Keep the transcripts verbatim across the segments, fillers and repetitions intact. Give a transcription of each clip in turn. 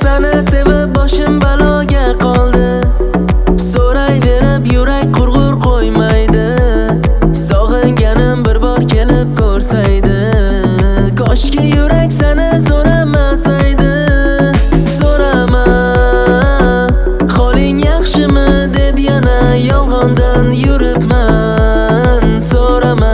seni sevib boshim baloga qoldi. So'rayverib yurak qurg'ur qo'ymaydi. Sog'inganim bir bor kelib ko'rsaydi. Koshki yurak seni so'ramasaydi. So'rama, holing yaxshimi deb yana yolg'ondan yuribman. So'rama,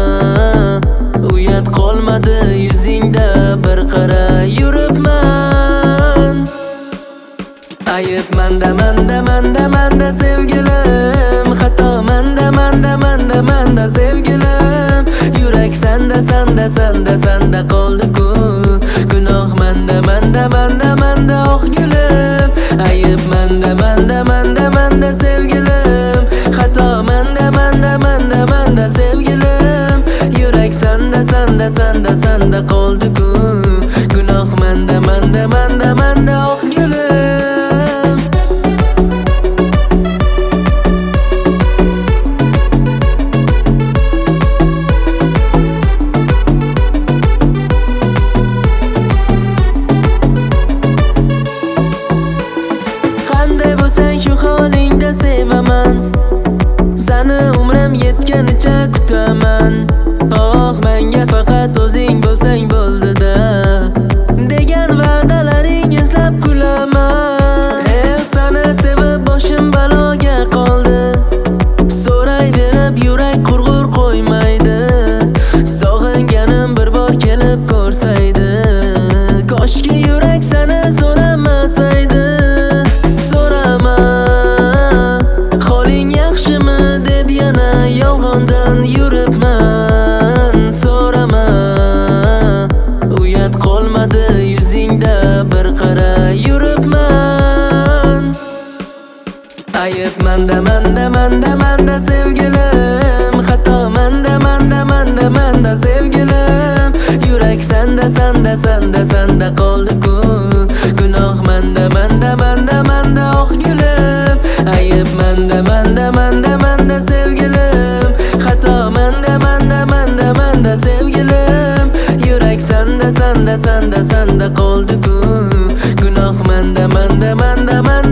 uyat qolmadi yuzingda bir qara yuribman. Ayıp manda manda manda manda sevgilim, xato manda manda manda manda sevgilim. Yurak sanda sanda sanda sanda qoldi-ku, gunoh manda manda manda manda oh gulim. Ayıp manda manda manda manda sevgilim, xato manda manda manda manda sevgilim. Yurak sanda sanda sanda sanda qoldi-ku, gunoh manda manda manda manda oh gulim. Qanday bo'lsang shu holingda sevaman, seni umrim yetganicha kutaman. Oh, menga faqat o'zing bo'lsang bo'ldi-da, degan va'dalaring eslab kulaman. Eh, seni sevib boshim baloga qoldi. So'rayverib yurak qurg'ur qo'ymaydi. Sog'inganim bir bor kelib ko'rsaydi. Koshki yurak seni so'ramasaydi. So'rama, holing yaxshimi deb yana yolg'ondan yuribman. So'rama, uyat qolmadi yuzingda bir qara yuribman. Ayıp manda manda manda manda sevgilim, xato manda manda manda manda sevgilim. Yurak sanda sanda sanda sanda qoldi-ku, gunoh manda manda manda manda oh gulim. Ayıp manda manda manda manda sevgilim, xato manda manda manda manda sevgilim. Yurak sanda sanda sanda sanda qoldi-ku, gunoh manda manda manda manda